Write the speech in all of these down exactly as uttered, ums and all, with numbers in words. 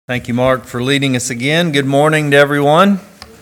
Thank you, Mark, for leading us again. Good morning to everyone.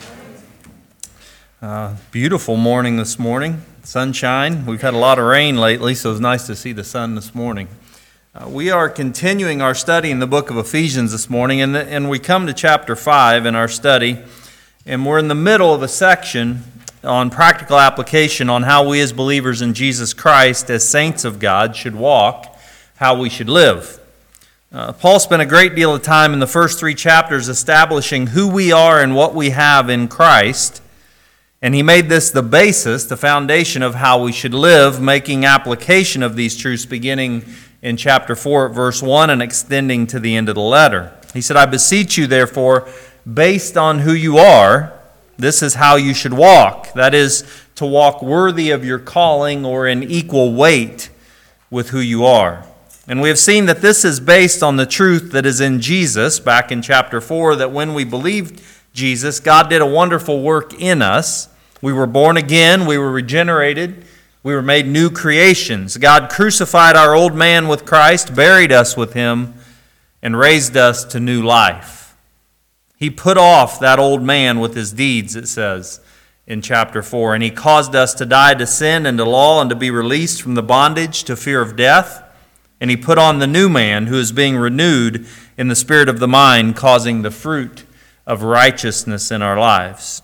Uh, beautiful morning this morning. Sunshine. We've had a lot of rain lately, so it's nice to see the sun this morning. Uh, we are continuing our study in the book of Ephesians this morning, and, the, and we come to chapter five in our study, and we're in the middle of a section on practical application on how we as believers in Jesus Christ, as saints of God, should walk, how we should live. Uh, Paul spent a great deal of time in the first three chapters establishing who we are and what we have in Christ, and he made this the basis, the foundation of how we should live, making application of these truths beginning in chapter four at verse one and extending to the end of the letter. He said, I beseech you, therefore, based on who you are, this is how you should walk. That is, to walk worthy of your calling or in equal weight with who you are. And we have seen that this is based on the truth that is in Jesus, back in chapter four, that when we believed Jesus, God did a wonderful work in us. We were born again, we were regenerated, we were made new creations. God crucified our old man with Christ, buried us with him, and raised us to new life. He put off that old man with his deeds, it says in chapter four, and he caused us to die to sin and to law and to be released from the bondage to fear of death. And he put on the new man who is being renewed in the spirit of the mind, causing the fruit of righteousness in our lives.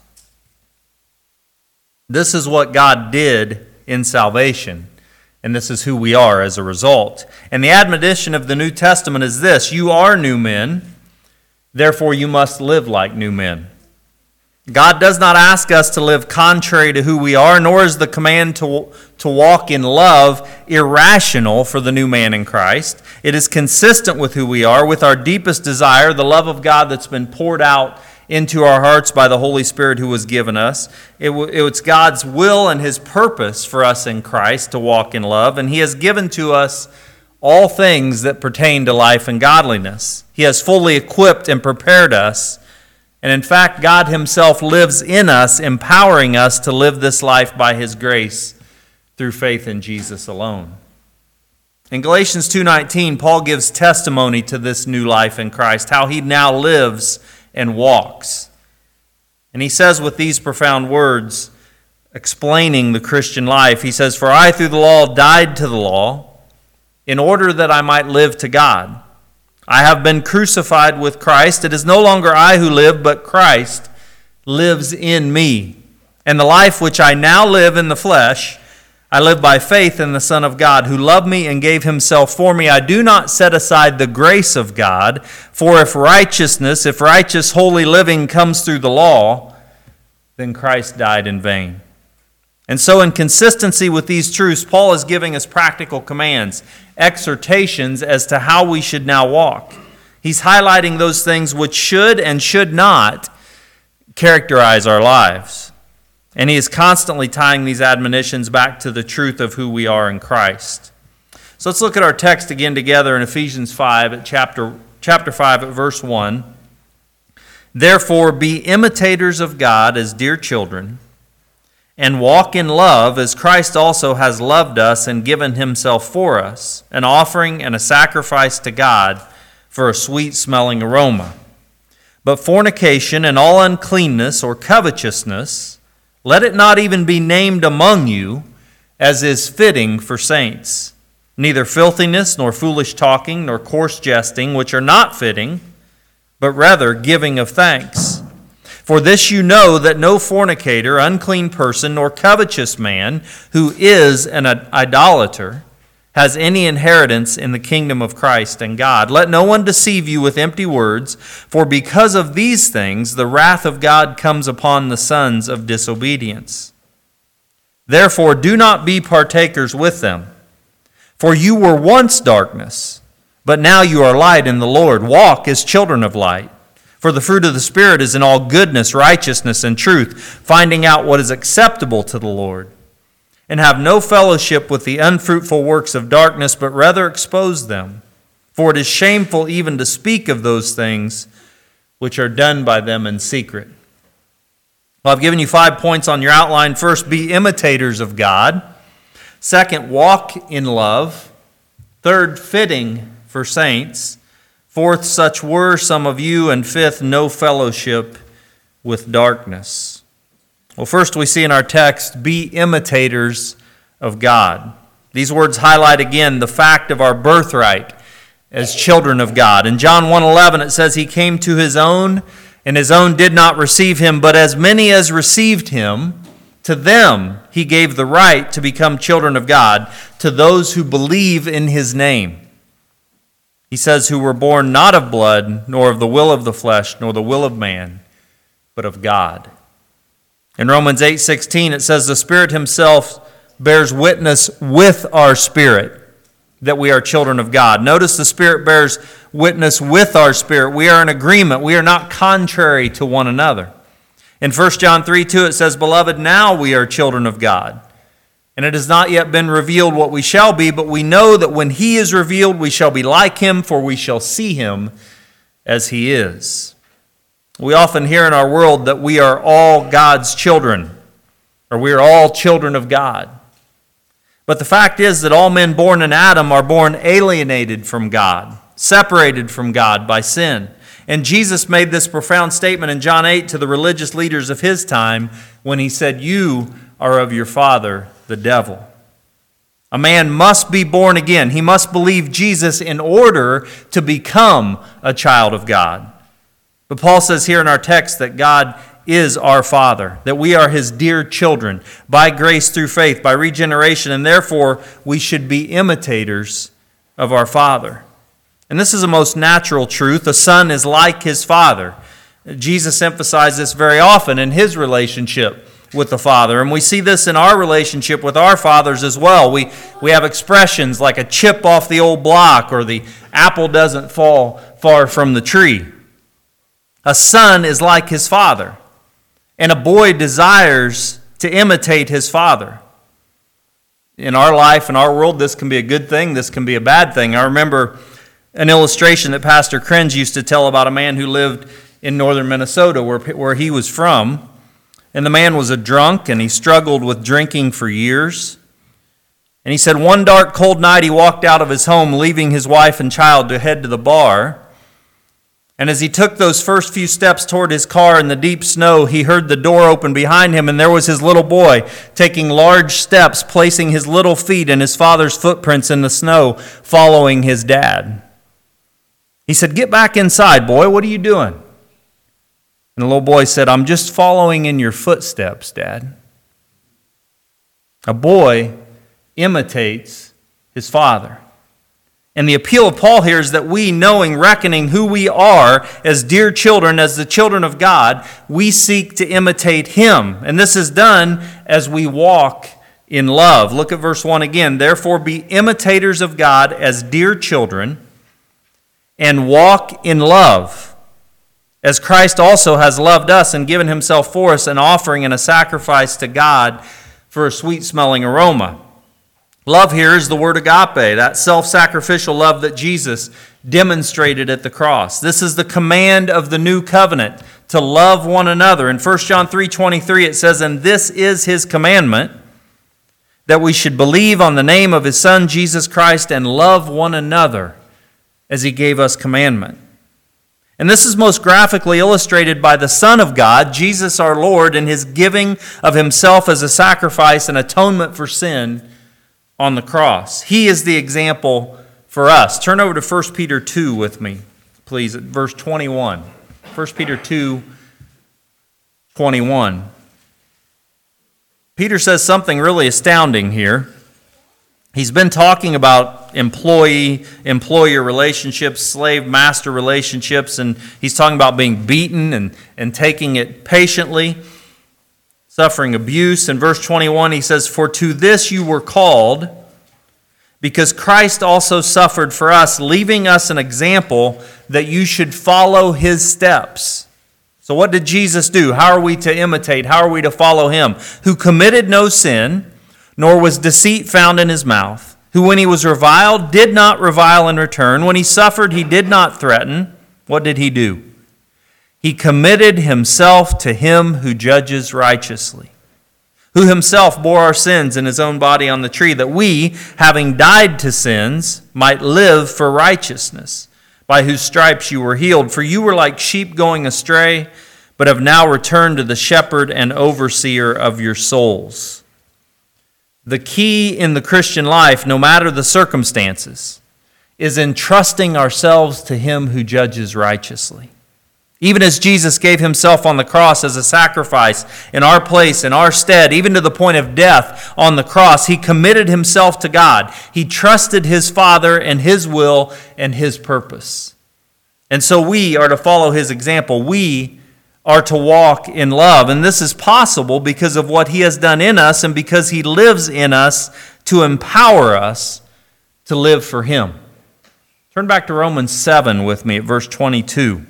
This is what God did in salvation, and this is who we are as a result. And the admonition of the New Testament is this: you are new men, therefore you must live like new men. God does not ask us to live contrary to who we are, nor is the command to, to walk in love irrational for the new man in Christ. It is consistent with who we are, with our deepest desire, the love of God that's been poured out into our hearts by the Holy Spirit who was given us. It, it's God's will and his purpose for us in Christ to walk in love, and he has given to us all things that pertain to life and godliness. He has fully equipped and prepared us. And in fact, God himself lives in us, empowering us to live this life by his grace through faith in Jesus alone. In Galatians two nineteen, Paul gives testimony to this new life in Christ, how he now lives and walks. And he says with these profound words, explaining the Christian life, he says, For I through the law died to the law, in order that I might live to God. I have been crucified with Christ. It is no longer I who live, but Christ lives in me. And the life which I now live in the flesh, I live by faith in the Son of God, who loved me and gave himself for me. I do not set aside the grace of God, for if righteousness, if righteous holy living comes through the law, then Christ died in vain. And so in consistency with these truths, Paul is giving us practical commands, exhortations as to how we should now walk. He's highlighting those things which should and should not characterize our lives. And he is constantly tying these admonitions back to the truth of who we are in Christ. So let's look at our text again together in Ephesians five, at chapter, chapter five, at verse one. Therefore, be imitators of God as dear children, and walk in love as Christ also has loved us and given himself for us, an offering and a sacrifice to God for a sweet-smelling aroma. But fornication and all uncleanness or covetousness, let it not even be named among you, as is fitting for saints. Neither filthiness, nor foolish talking, nor coarse jesting, which are not fitting, but rather giving of thanks. For this you know, that no fornicator, unclean person, nor covetous man, who is an idolater, has any inheritance in the kingdom of Christ and God. Let no one deceive you with empty words, for because of these things the wrath of God comes upon the sons of disobedience. Therefore do not be partakers with them. For you were once darkness, but now you are light in the Lord. Walk as children of light. For the fruit of the Spirit is in all goodness, righteousness, and truth, finding out what is acceptable to the Lord. And have no fellowship with the unfruitful works of darkness, but rather expose them. For it is shameful even to speak of those things which are done by them in secret. Well, I've given you five points on your outline. First, be imitators of God. Second, walk in love. Third, fitting for saints. Fourth, such were some of you. And fifth, no fellowship with darkness. Well, first we see in our text, be imitators of God. These words highlight again the fact of our birthright as children of God. In John one eleven it says, He came to His own, and His own did not receive Him, but as many as received Him, to them He gave the right to become children of God, to those who believe in His name. He says, who were born not of blood, nor of the will of the flesh, nor the will of man, but of God. In Romans eight sixteen it says, the Spirit Himself bears witness with our spirit that we are children of God. Notice the Spirit bears witness with our spirit. We are in agreement. We are not contrary to one another. In First John three two it says, beloved, now we are children of God. And it has not yet been revealed what we shall be, but we know that when He is revealed, we shall be like Him, for we shall see Him as He is. We often hear in our world that we are all God's children, or we are all children of God. But the fact is that all men born in Adam are born alienated from God, separated from God by sin. And Jesus made this profound statement in John eight to the religious leaders of His time when He said, you are of your father, the devil. A man must be born again. He must believe Jesus in order to become a child of God. But Paul says here in our text that God is our Father, that we are His dear children by grace through faith, by regeneration, and therefore we should be imitators of our Father. And this is a most natural truth. The Son is like His Father. Jesus emphasized this very often in His relationship with the Father. And we see this in our relationship with our fathers as well. We, we have expressions like a chip off the old block or the apple doesn't fall far from the tree. A son is like his father, and a boy desires to imitate his father. In our life, in our world, this can be a good thing, this can be a bad thing. I remember an illustration that Pastor Krenz used to tell about a man who lived in northern Minnesota, where, where he was from. And the man was a drunk, and he struggled with drinking for years. And he said one dark, cold night he walked out of his home, leaving his wife and child to head to the bar. And as he took those first few steps toward his car in the deep snow, he heard the door open behind him, and there was his little boy taking large steps, placing his little feet in his father's footprints in the snow, following his dad. He said, "Get back inside, boy. What are you doing?" And the little boy said, "I'm just following in your footsteps, Dad." A boy imitates his father. And the appeal of Paul here is that we, knowing, reckoning who we are as dear children, as the children of God, we seek to imitate Him. And this is done as we walk in love. Look at verse one again. "Therefore be imitators of God as dear children, and walk in love, as Christ also has loved us and given Himself for us, an offering and a sacrifice to God for a sweet-smelling aroma." Love here is the word agape, that self-sacrificial love that Jesus demonstrated at the cross. This is the command of the new covenant, to love one another. In First John three twenty-three it says, "And this is His commandment, that we should believe on the name of His Son Jesus Christ and love one another as He gave us commandment." And this is most graphically illustrated by the Son of God, Jesus our Lord, in His giving of Himself as a sacrifice and atonement for sin on the cross. He is the example for us. Turn over to First Peter two with me, please, at verse twenty-one. First Peter two, twenty-one. Peter says something really astounding here. He's been talking about employee-employer relationships, slave-master relationships, and he's talking about being beaten and, and taking it patiently, suffering abuse. In verse twenty-one, he says, "For to this you were called, because Christ also suffered for us, leaving us an example that you should follow His steps." So what did Jesus do? How are we to imitate? How are we to follow Him? "Who committed no sin, nor was deceit found in His mouth. Who when He was reviled, did not revile in return. When He suffered, He did not threaten." What did He do? "He committed Himself to Him who judges righteously, who Himself bore our sins in His own body on the tree, that we, having died to sins, might live for righteousness, by whose stripes you were healed. For you were like sheep going astray, but have now returned to the shepherd and overseer of your souls. The key in the Christian life, no matter the circumstances, is entrusting ourselves to him who judges righteously. Even as Jesus gave himself on the cross as a sacrifice in our place, in our stead, even to the point of death on the cross, he committed himself to God. He trusted his Father and his will and his purpose. And so we are to follow his example. We are to walk in love. And this is possible because of what he has done in us and because he lives in us to empower us to live for him. Turn back to Romans seven with me at verse twenty-two.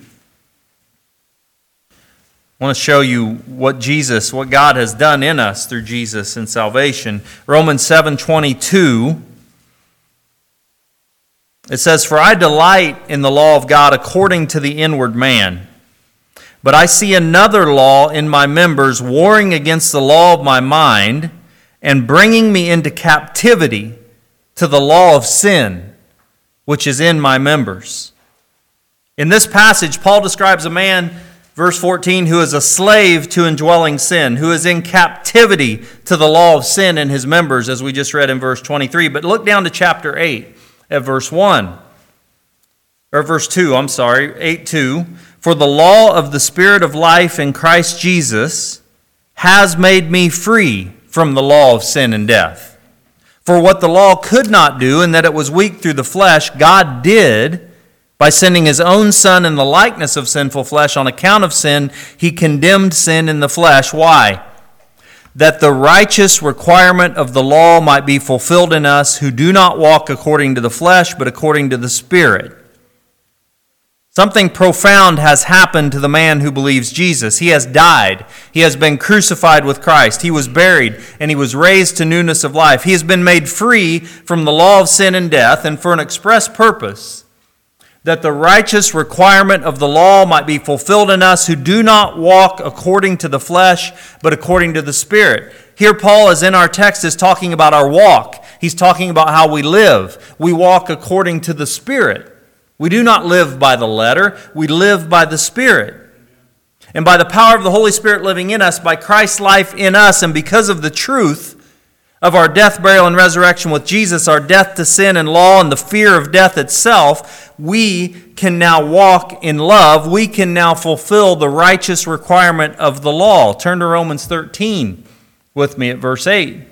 I want to show you what Jesus, what God has done in us through Jesus in salvation. Romans seven twenty-two, it says, "For I delight in the law of God according to the inward man. But I see another law in my members, warring against the law of my mind, and bringing me into captivity to the law of sin, which is in my members." In this passage, Paul describes a man, verse fourteen, who is a slave to indwelling sin, who is in captivity to the law of sin in his members, as we just read in verse twenty-three. But look down to chapter eight at verse one, or verse two, I'm sorry, eight two. "For the law of the Spirit of life in Christ Jesus has made me free from the law of sin and death. For what the law could not do, in that it was weak through the flesh, God did by sending his own Son in the likeness of sinful flesh. On account of sin, he condemned sin in the flesh." Why? "That the righteous requirement of the law might be fulfilled in us who do not walk according to the flesh, but according to the Spirit." Something profound has happened to the man who believes Jesus. He has died. He has been crucified with Christ. He was buried, and he was raised to newness of life. He has been made free from the law of sin and death, and for an express purpose, that the righteous requirement of the law might be fulfilled in us who do not walk according to the flesh, but according to the Spirit. Here Paul, as in our text, is talking about our walk. He's talking about how we live. We walk according to the Spirit. We do not live by the letter. We live by the Spirit. And by the power of the Holy Spirit living in us, by Christ's life in us, and because of the truth of our death, burial, and resurrection with Jesus, our death to sin and law and the fear of death itself, we can now walk in love. We can now fulfill the righteous requirement of the law. Turn to Romans thirteen with me at verse eight.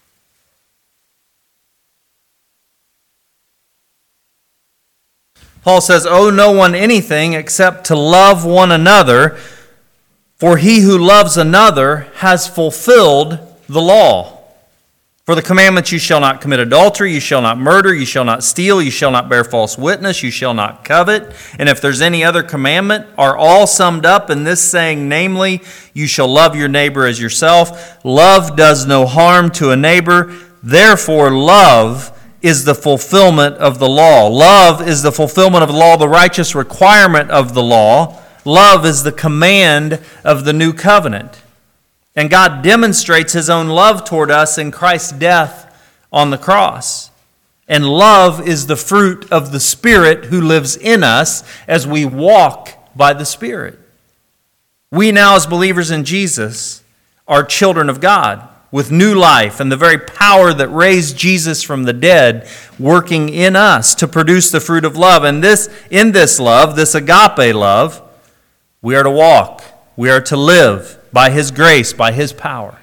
Paul says, "Owe no one anything except to love one another, for he who loves another has fulfilled the law. For the commandments, you shall not commit adultery, you shall not murder, you shall not steal, you shall not bear false witness, you shall not covet. And if there's any other commandment, are all summed up in this saying, namely, you shall love your neighbor as yourself. Love does no harm to a neighbor. Therefore, love is the fulfillment of the law." Love is the fulfillment of the law, the righteous requirement of the law. Love is the command of the new covenant. And God demonstrates his own love toward us in Christ's death on the cross. And love is the fruit of the Spirit who lives in us as we walk by the Spirit. We now, as believers in Jesus, are children of God, with new life and the very power that raised Jesus from the dead working in us to produce the fruit of love. And this, in this love, this agape love, we are to walk, we are to live by his grace, by his power.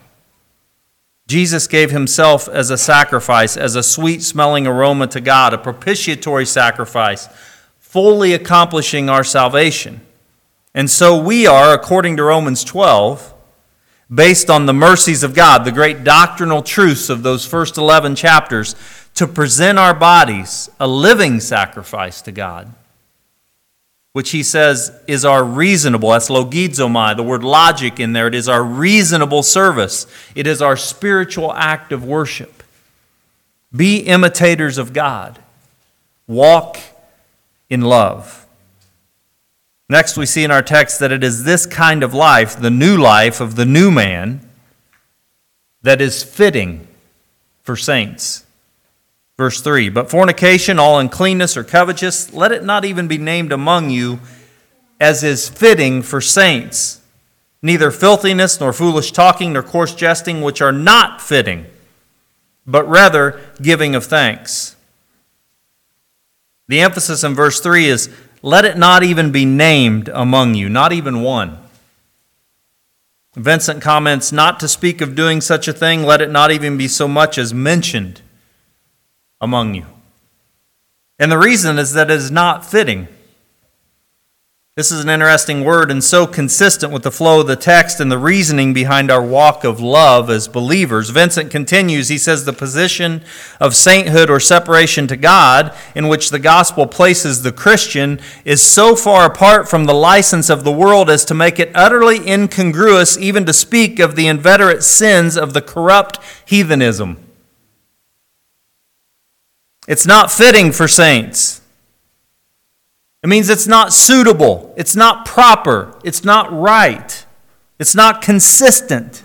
Jesus gave himself as a sacrifice, as a sweet-smelling aroma to God, a propitiatory sacrifice, fully accomplishing our salvation. And so we are, according to Romans twelve, based on the mercies of God, the great doctrinal truths of those first eleven chapters, to present our bodies a living sacrifice to God, which he says is our reasonable, that's logizomai, the word logic in there, it is our reasonable service. It is our spiritual act of worship. Be imitators of God. Walk in love. Next, we see in our text that it is this kind of life, the new life of the new man, that is fitting for saints. Verse three, but fornication, all uncleanness or covetous, let it not even be named among you, as is fitting for saints. Neither filthiness, nor foolish talking, nor coarse jesting, which are not fitting, but rather giving of thanks. The emphasis in verse three is, let it not even be named among you, not even one. Vincent comments, not to speak of doing such a thing, let it not even be so much as mentioned among you. And the reason is that it is not fitting. This is an interesting word and so consistent with the flow of the text and the reasoning behind our walk of love as believers. Vincent continues, he says, the position of sainthood or separation to God in which the gospel places the Christian is so far apart from the license of the world as to make it utterly incongruous even to speak of the inveterate sins of the corrupt heathenism. It's not fitting for saints. It means it's not suitable, it's not proper, it's not right, it's not consistent.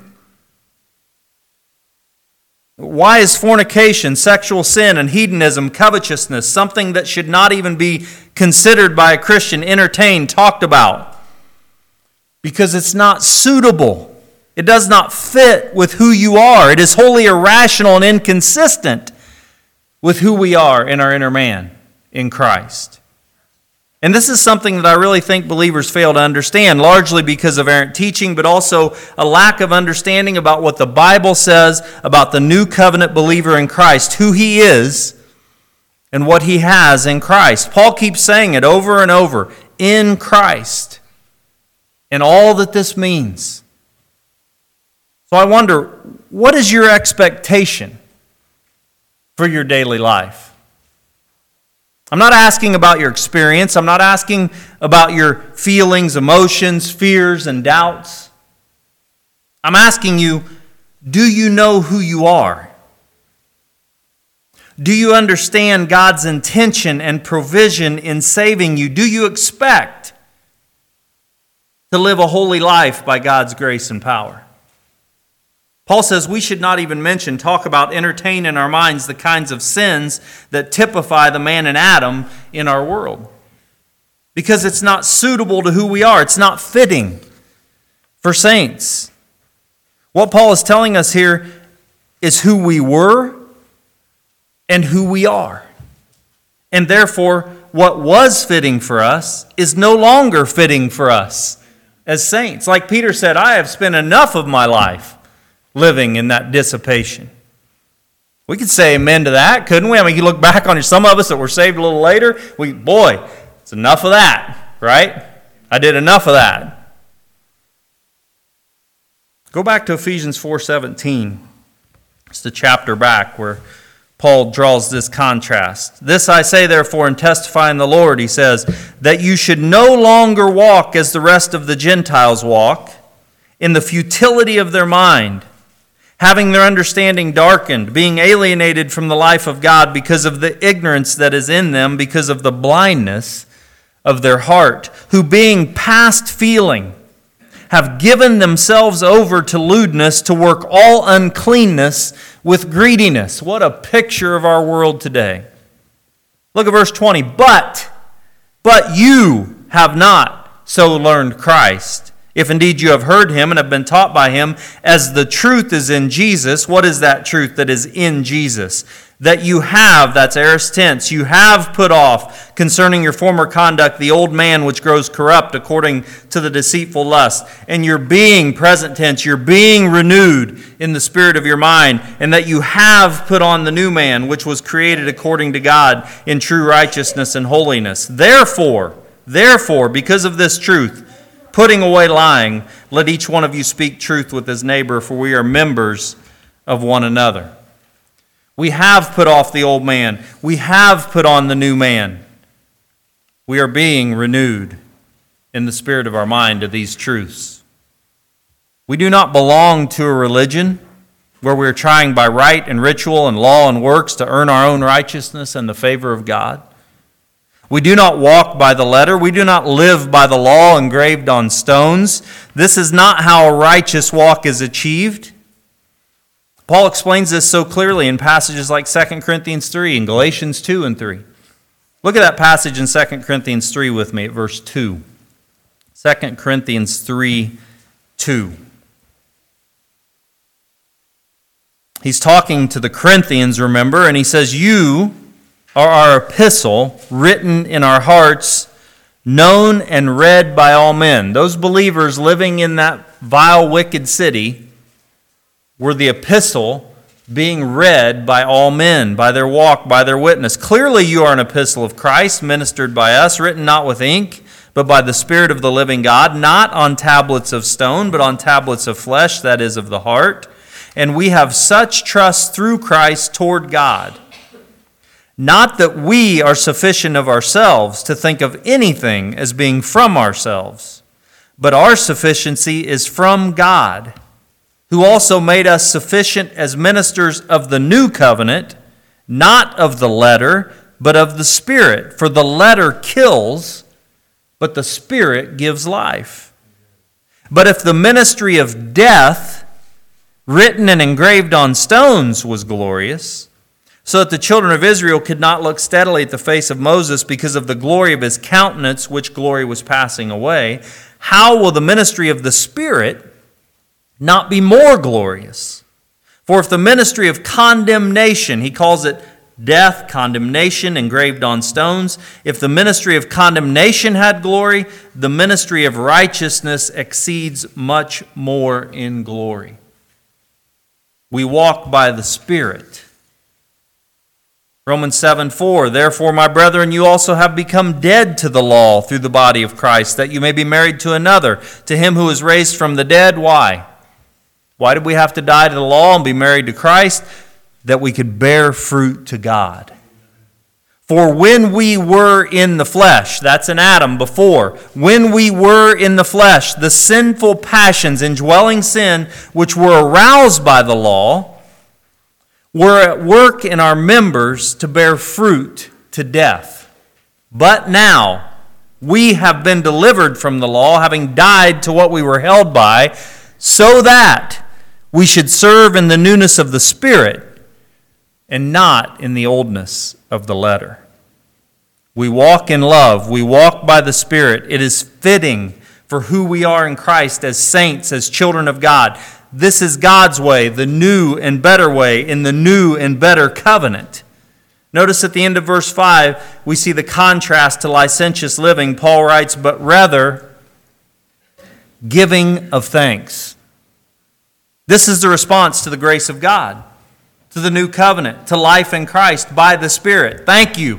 Why is fornication, sexual sin, and hedonism, covetousness, something that should not even be considered by a Christian, entertained, talked about? Because it's not suitable. It does not fit with who you are. It is wholly irrational and inconsistent with who we are in our inner man in Christ. And this is something that I really think believers fail to understand, largely because of errant teaching, but also a lack of understanding about what the Bible says about the new covenant believer in Christ, who he is, and what he has in Christ. Paul keeps saying it over and over, in Christ, and all that this means. So I wonder, what is your expectation for your daily life? I'm not asking about your experience. I'm not asking about your feelings, emotions, fears, and doubts. I'm asking you, do you know who you are? Do you understand God's intention and provision in saving you? Do you expect to live a holy life by God's grace and power? Paul says we should not even mention, talk about, entertain in our minds the kinds of sins that typify the man in Adam in our world. Because it's not suitable to who we are. It's not fitting for saints. What Paul is telling us here is who we were and who we are. And therefore, what was fitting for us is no longer fitting for us as saints. Like Peter said, I have spent enough of my life living in that dissipation. We could say amen to that, couldn't we? I mean, you look back on some of us that were saved a little later, we, boy, it's enough of that, right? I did enough of that. Go back to Ephesians four seventeen. It's the chapter back where Paul draws this contrast. This I say, therefore, and testify in the Lord, he says, that you should no longer walk as the rest of the Gentiles walk, in the futility of their mind, having their understanding darkened, being alienated from the life of God because of the ignorance that is in them, because of the blindness of their heart, who being past feeling, have given themselves over to lewdness, to work all uncleanness with greediness. What a picture of our world today. Look at verse twenty. But, but you have not so learned Christ. If indeed you have heard him and have been taught by him, as the truth is in Jesus. What is that truth that is in Jesus? That you have, that's aorist tense, you have put off concerning your former conduct the old man which grows corrupt according to the deceitful lust. And you're being, present tense, you're being renewed in the spirit of your mind. And that you have put on the new man which was created according to God in true righteousness and holiness. Therefore, therefore, because of this truth, putting away lying, let each one of you speak truth with his neighbor, for we are members of one another. We have put off the old man. We have put on the new man. We are being renewed in the spirit of our mind to these truths. We do not belong to a religion where we're trying by rite and ritual and law and works to earn our own righteousness and the favor of God. We do not walk by the letter. We do not live by the law engraved on stones. This is not how a righteous walk is achieved. Paul explains this so clearly in passages like Second Corinthians three and Galatians two and three. Look at that passage in Second Corinthians three with me at verse two. Second Corinthians three, two. He's talking to the Corinthians, remember, and he says, "You are our epistle, written in our hearts, known and read by all men." Those believers living in that vile, wicked city were the epistle being read by all men, by their walk, by their witness. Clearly you are an epistle of Christ, ministered by us, written not with ink, but by the Spirit of the living God, not on tablets of stone, but on tablets of flesh, that is, of the heart. And we have such trust through Christ toward God. Not that we are sufficient of ourselves to think of anything as being from ourselves, but our sufficiency is from God, who also made us sufficient as ministers of the new covenant, not of the letter, but of the Spirit. For the letter kills, but the Spirit gives life. But if the ministry of death, written and engraved on stones, was glorious, so that the children of Israel could not look steadily at the face of Moses because of the glory of his countenance, which glory was passing away, how will the ministry of the Spirit not be more glorious? For if the ministry of condemnation, he calls it death, condemnation, engraved on stones, if the ministry of condemnation had glory, the ministry of righteousness exceeds much more in glory. We walk by the Spirit. Romans seven four, therefore, my brethren, you also have become dead to the law through the body of Christ, that you may be married to another, to him who is raised from the dead. Why? Why did we have to die to the law and be married to Christ? That we could bear fruit to God. For when we were in the flesh, that's in Adam before, when we were in the flesh, the sinful passions, indwelling sin, which were aroused by the law, were at work in our members to bear fruit to death. But now we have been delivered from the law, having died to what we were held by, so that we should serve in the newness of the Spirit, and not in the oldness of the letter. We walk in love. We walk by the Spirit. It is fitting for who we are in Christ as saints, as children of God. This is God's way, the new and better way, in the new and better covenant. Notice at the end of verse five, we see the contrast to licentious living. Paul writes, but rather giving of thanks. This is the response to the grace of God, to the new covenant, to life in Christ by the Spirit. Thank you.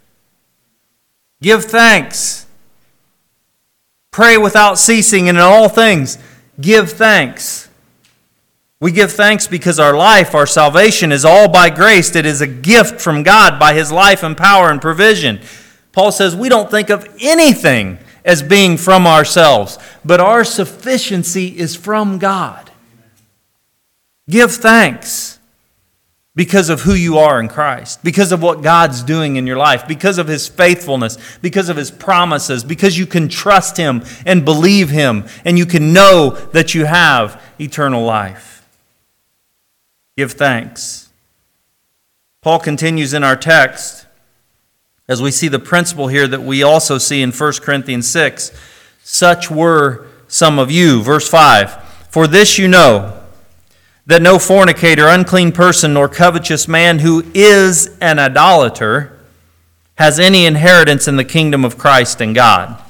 Give thanks. Pray without ceasing, and in all things, give thanks. We give thanks because our life, our salvation is all by grace. It is a gift from God by His life and power and provision. Paul says we don't think of anything as being from ourselves, but our sufficiency is from God. Give thanks. Because of who you are in Christ, because of what God's doing in your life, because of His faithfulness, because of His promises, because you can trust Him and believe Him, and you can know that you have eternal life. Give thanks. Paul continues in our text, as we see the principle here that we also see in First Corinthians six. Such were some of you. Verse five, for this you know, that no fornicator, unclean person, nor covetous man who is an idolater has any inheritance in the kingdom of Christ and God.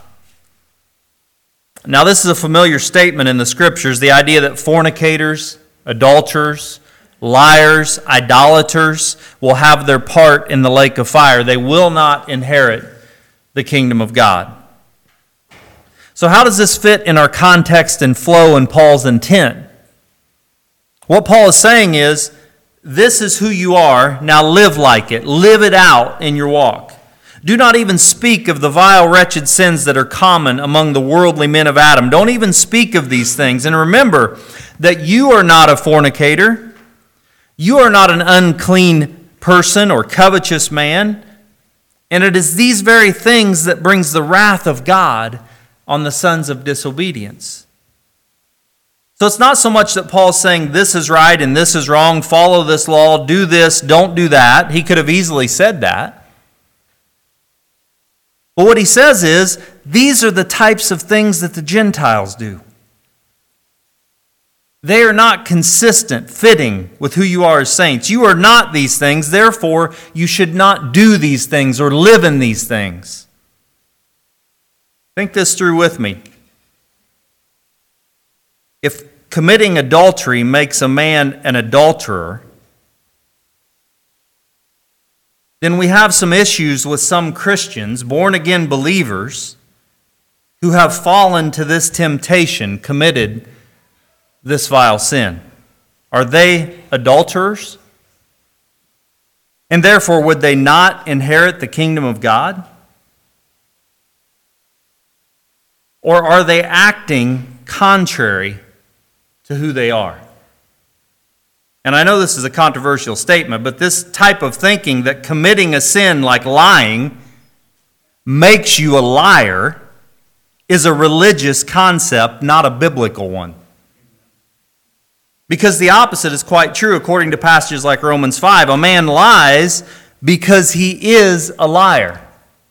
Now, this is a familiar statement in the Scriptures, the idea that fornicators, adulterers, liars, idolaters will have their part in the lake of fire. They will not inherit the kingdom of God. So how does this fit in our context and flow and Paul's intent? What Paul is saying is, this is who you are, now live like it. Live it out in your walk. Do not even speak of the vile, wretched sins that are common among the worldly men of Adam. Don't even speak of these things. And remember that you are not a fornicator. You are not an unclean person or covetous man. And it is these very things that brings the wrath of God on the sons of disobedience. So it's not so much that Paul's saying this is right and this is wrong, follow this law, do this, don't do that. He could have easily said that. But what he says is, these are the types of things that the Gentiles do. They are not consistent, fitting with who you are as saints. You are not these things, therefore you should not do these things or live in these things. Think this through with me. If committing adultery makes a man an adulterer, then we have some issues with some Christians, born-again believers, who have fallen to this temptation, committed this vile sin. Are they adulterers? And therefore, would they not inherit the kingdom of God? Or are they acting contrary to who they are? And I know this is a controversial statement, but this type of thinking that committing a sin like lying makes you a liar is a religious concept, not a biblical one. Because the opposite is quite true according to passages like Romans five. A man lies because he is a liar.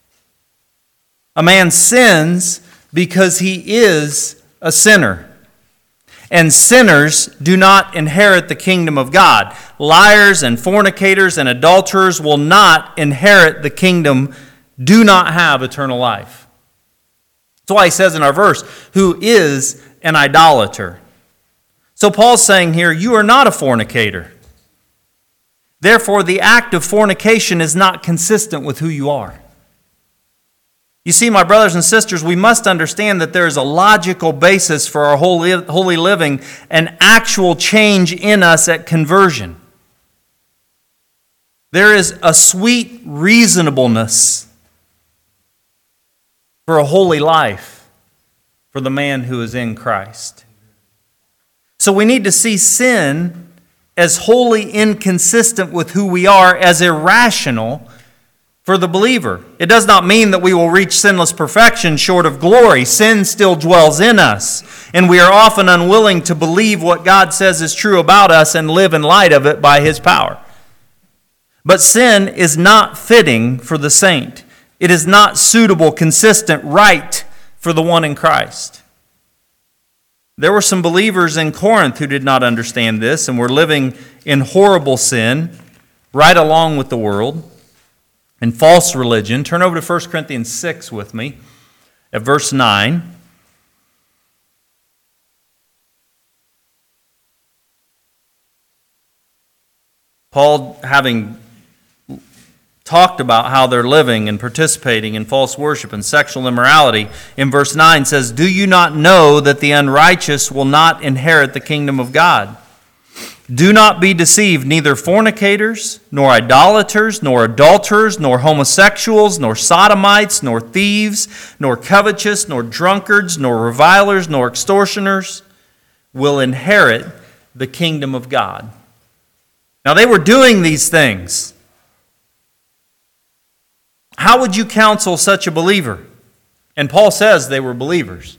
A man sins because he is a sinner. And sinners do not inherit the kingdom of God. Liars and fornicators and adulterers will not inherit the kingdom, do not have eternal life. That's why he says in our verse, who is an idolater. So Paul's saying here, you are not a fornicator. Therefore, the act of fornication is not consistent with who you are. You see, my brothers and sisters, we must understand that there is a logical basis for our holy, holy living, an actual change in us at conversion. There is a sweet reasonableness for a holy life for the man who is in Christ. So we need to see sin as wholly inconsistent with who we are, as irrational for the believer. It does not mean that we will reach sinless perfection short of glory. Sin still dwells in us, and we are often unwilling to believe what God says is true about us and live in light of it by His power. But sin is not fitting for the saint. It is not suitable, consistent, right for the one in Christ. There were some believers in Corinth who did not understand this and were living in horrible sin right along with the world and false religion. Turn over to First Corinthians six with me at verse nine. Paul, having talked about how they're living and participating in false worship and sexual immorality, in verse nine says, "Do you not know that the unrighteous will not inherit the kingdom of God? Do not be deceived, neither fornicators, nor idolaters, nor adulterers, nor homosexuals, nor sodomites, nor thieves, nor covetous, nor drunkards, nor revilers, nor extortioners will inherit the kingdom of God." Now they were doing these things. How would you counsel such a believer? And Paul says they were believers.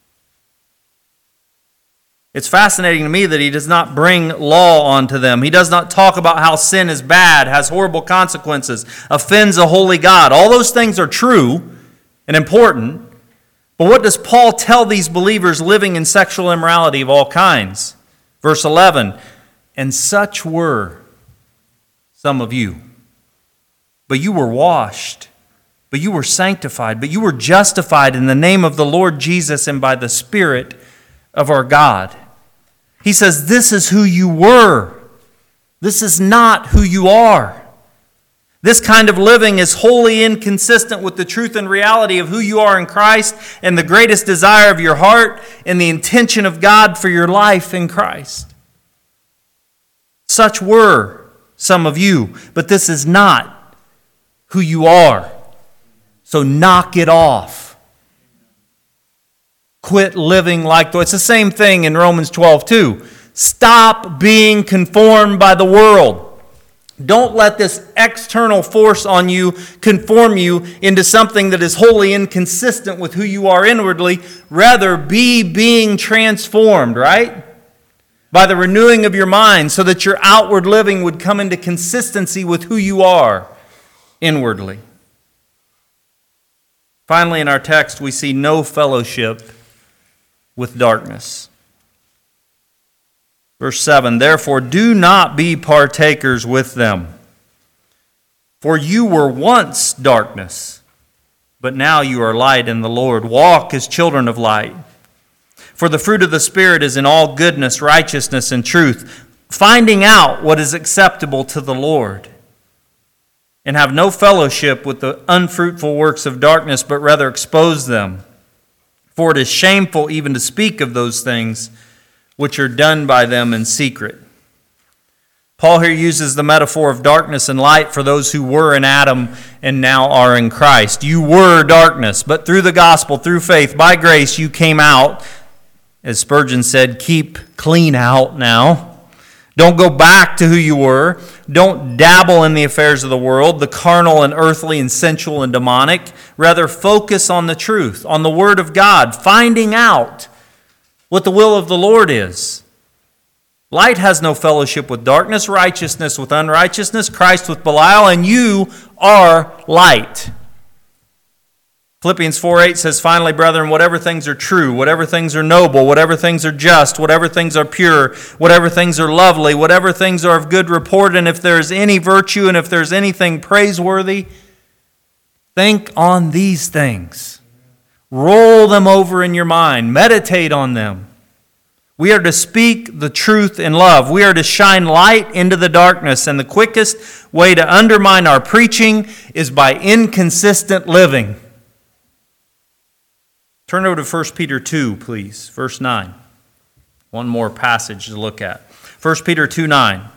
It's fascinating to me that he does not bring law onto them. He does not talk about how sin is bad, has horrible consequences, offends a holy God. All those things are true and important. But what does Paul tell these believers living in sexual immorality of all kinds? Verse eleven, "And such were some of you. But you were washed, but you were sanctified, but you were justified in the name of the Lord Jesus and by the Spirit of our God." He says, this is who you were. This is not who you are. This kind of living is wholly inconsistent with the truth and reality of who you are in Christ and the greatest desire of your heart and the intention of God for your life in Christ. Such were some of you, but this is not who you are. So knock it off. Quit living like the... It's the same thing in Romans twelve two. Stop being conformed by the world. Don't let this external force on you conform you into something that is wholly inconsistent with who you are inwardly. Rather, be being transformed, right? by the renewing of your mind, so that your outward living would come into consistency with who you are inwardly. Finally, in our text, we see no fellowship with darkness. Verse seven, therefore do not be partakers with them. For you were once darkness, but now you are light in the Lord. Walk as children of light. For the fruit of the Spirit is in all goodness, righteousness, and truth, finding out what is acceptable to the Lord. And have no fellowship with the unfruitful works of darkness, but rather expose them. For it is shameful even to speak of those things which are done by them in secret. Paul here uses the metaphor of darkness and light for those who were in Adam and now are in Christ. You were darkness, but through the gospel, through faith, by grace, you came out. As Spurgeon said, keep clean out now. Don't go back to who you were. Don't dabble in the affairs of the world, the carnal and earthly and sensual and demonic. Rather, focus on the truth, on the Word of God, finding out what the will of the Lord is. Light has no fellowship with darkness, righteousness with unrighteousness, Christ with Belial, and you are light. Philippians four eight says, finally, brethren, whatever things are true, whatever things are noble, whatever things are just, whatever things are pure, whatever things are lovely, whatever things are of good report, and if there is any virtue and if there is anything praiseworthy, think on these things. Roll them over in your mind. Meditate on them. We are to speak the truth in love. We are to shine light into the darkness, and the quickest way to undermine our preaching is by inconsistent living. Turn over to First Peter two, please, verse nine. One more passage to look at. First Peter two nine.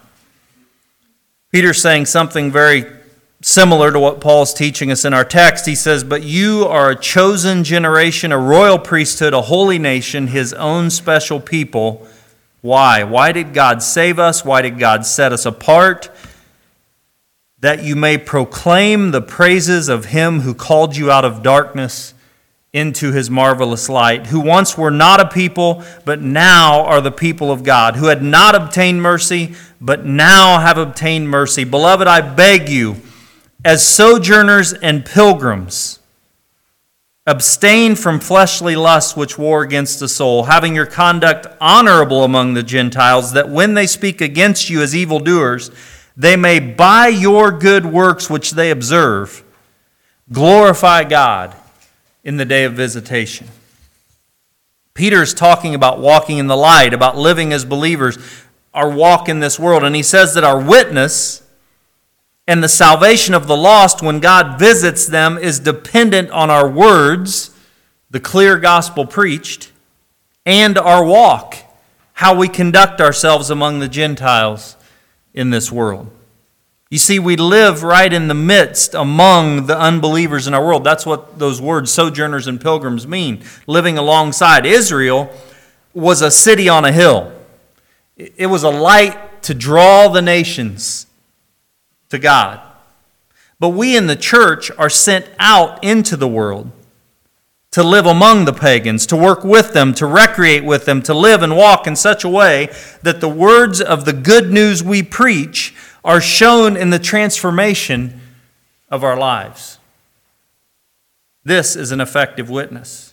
Peter's saying something very similar to what Paul's teaching us in our text. He says, but you are a chosen generation, a royal priesthood, a holy nation, his own special people. Why? Why did God save us? Why did God set us apart? That you may proclaim the praises of him who called you out of darkness into his marvelous light, who once were not a people, but now are the people of God, who had not obtained mercy, but now have obtained mercy. Beloved, I beg you, as sojourners and pilgrims, abstain from fleshly lusts which war against the soul, having your conduct honorable among the Gentiles, that when they speak against you as evildoers, they may by your good works which they observe, glorify God in the day of visitation. Peter is talking about walking in the light, about living as believers, our walk in this world. And he says that our witness and the salvation of the lost, when God visits them, is dependent on our words, the clear gospel preached, and our walk, how we conduct ourselves among the Gentiles in this world. You see, we live right in the midst among the unbelievers in our world. That's what those words, sojourners and pilgrims, mean. Living alongside. Israel was a city on a hill. It was a light to draw the nations to God. But we in the church are sent out into the world to live among the pagans, to work with them, to recreate with them, to live and walk in such a way that the words of the good news we preach are shown in the transformation of our lives. This is an effective witness.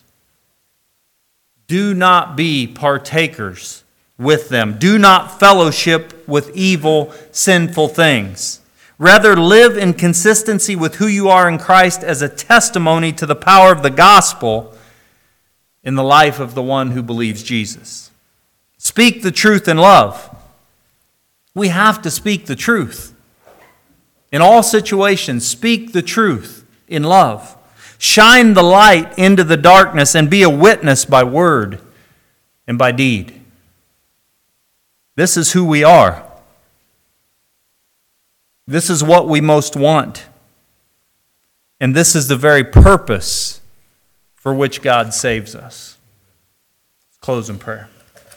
Do not be partakers with them. Do not fellowship with evil, sinful things. Rather, live in consistency with who you are in Christ as a testimony to the power of the gospel in the life of the one who believes Jesus. Speak the truth in love. We have to speak the truth. In all situations, speak the truth in love. Shine the light into the darkness and be a witness by word and by deed. This is who we are. This is what we most want. And this is the very purpose for which God saves us. Let's close in prayer.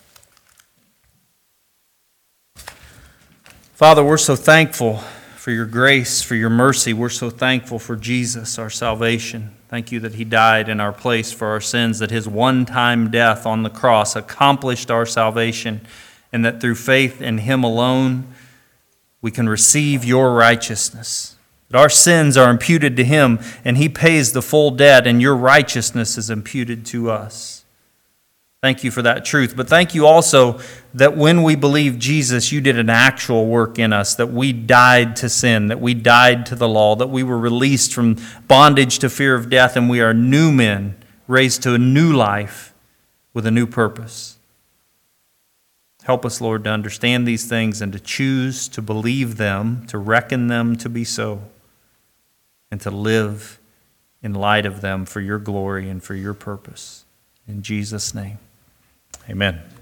Father, we're so thankful for your grace, for your mercy. We're so thankful for Jesus, our salvation. Thank you that he died in our place for our sins, that his one-time death on the cross accomplished our salvation, and that through faith in him alone, we can receive your righteousness. That our sins are imputed to him, and he pays the full debt, and your righteousness is imputed to us. Thank you for that truth. But thank you also that when we believe Jesus, you did an actual work in us, that we died to sin, that we died to the law, that we were released from bondage to fear of death, and we are new men, raised to a new life with a new purpose. Help us, Lord, to understand these things and to choose to believe them, to reckon them to be so, and to live in light of them for your glory and for your purpose. In Jesus' name, amen.